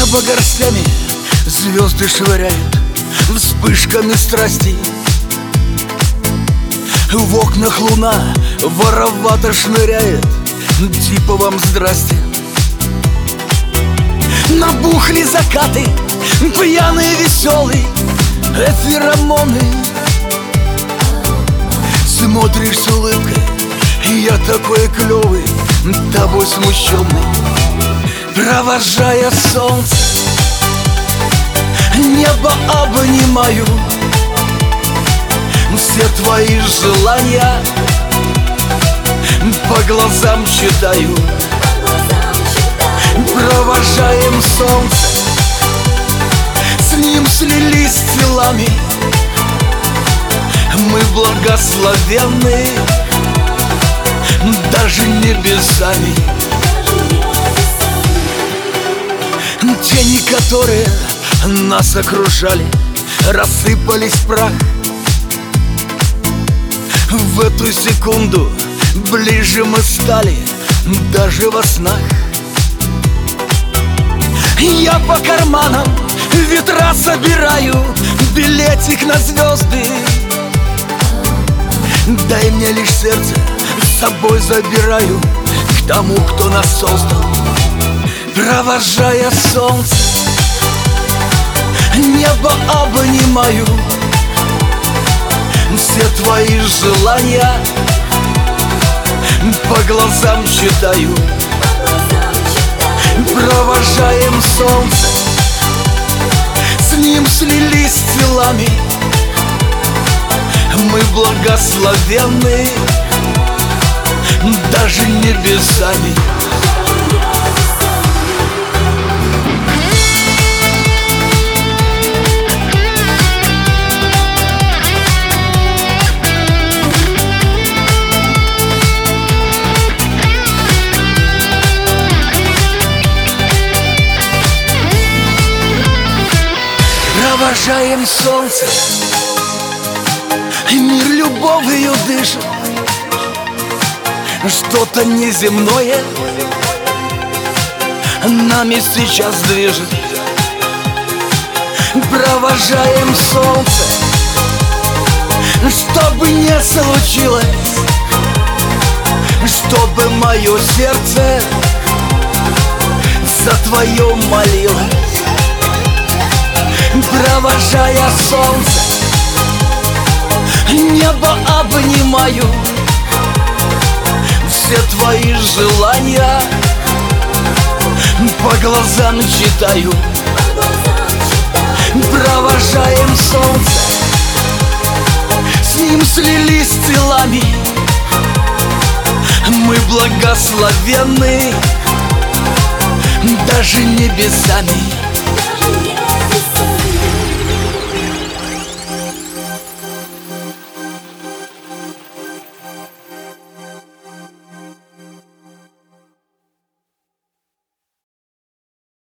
Небо горстями звезды швыряет вспышками страсти. В окнах луна воровато шныряет, типа вам здрасте. Набухли закаты, пьяные, веселые, феромоны. Смотришь с улыбкой, я такой клевый, тобой смущенный. Провожая солнце, небо обнимаю. Все твои желания по глазам читаю. Провожаем солнце, с ним слились телами. Мы благословенны даже небесами. Тени, которые нас окружали, рассыпались в прах. В эту секунду ближе мы стали даже во снах. Я по карманам ветра собираю, билетик на звезды. Дай мне лишь сердце, с собой забираю к тому, кто нас создал. Провожая солнце, небо обнимаю. Все твои желания по глазам читаю. Провожаем солнце, с ним слились телами. Мы благословенны даже небесами. Провожаем солнце, мир любовью дышит. Что-то неземное нами сейчас движет. Провожаем солнце, чтобы не случилось, чтобы мое сердце за твое молилось. Провожая солнце, небо обнимаю. Все твои желания по глазам читаю. Провожаем солнце, с ним слились телами. Мы благословенны даже небесами.